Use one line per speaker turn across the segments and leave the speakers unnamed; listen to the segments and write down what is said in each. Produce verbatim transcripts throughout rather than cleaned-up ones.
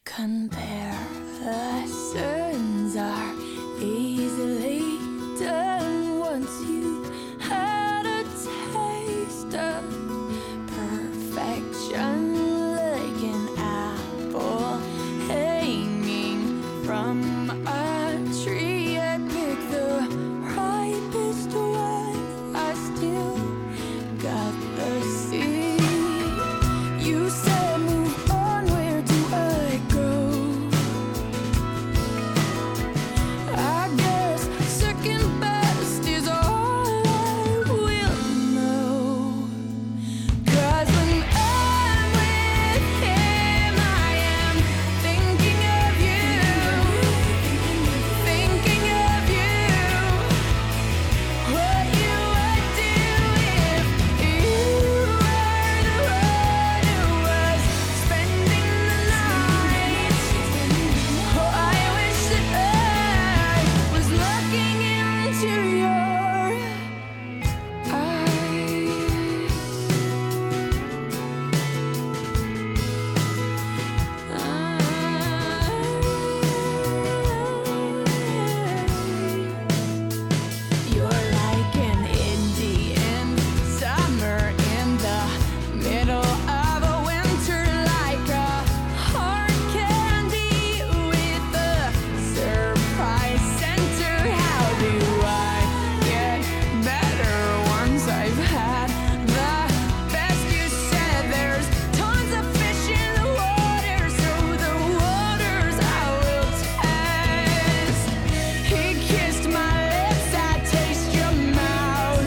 Comparisons are easily done once you had a taste of perfection, like an apple hanging from a tree. I pick the ripest one, I still got the seed. You said move on, where do I go? I guess second best is all I will know. 'Cause when I'm with him, I am thinking of you, thinking of you. What you would do if you were the one who was spending the night. Oh, I wish that I was looking into your eyes. You're like an Indian summer in the middle of a winter, like a hard candy with a surprise center. How do I get better once I've had the best? You said there's tons of fish in the water, so the waters I will test. He kissed my lips, I taste your mouth.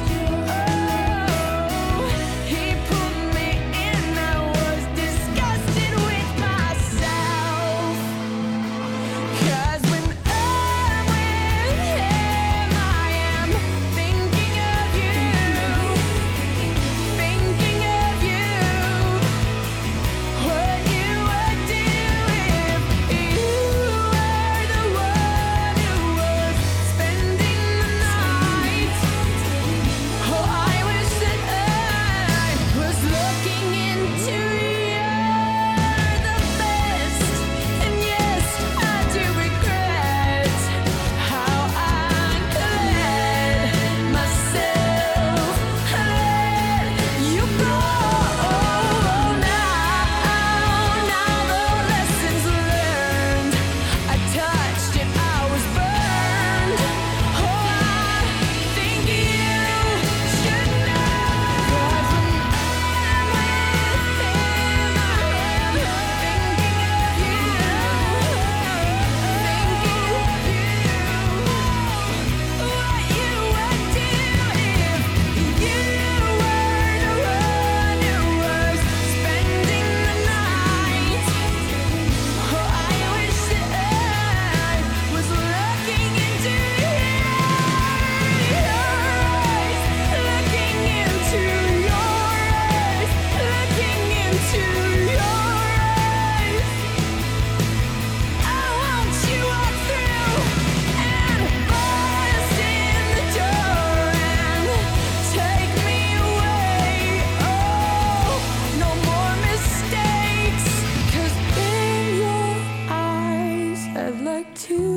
Oh, he put me in, I was disgusted with myself. 'Cause when I'm with him, I am thinking of you, thinking of you. What you would do if you were the one who was spending the night. Oh, I wish that I was looking into you're the best. And yes, I do regret how I let myself let you go. Now, now the lessons learned, I touched it, I was burned. Oh, I think you should know. 'Cause when I'm with him, I am thinking of you, thinking of you. What you would do if you were the one who was spending the night. Oh, I wish that I was looking into your eyes, looking into your eyes, looking into your eyes. I want you walk through and bust in the door and take me away. Oh, no more mistakes, 'cause in your eyes I'd like to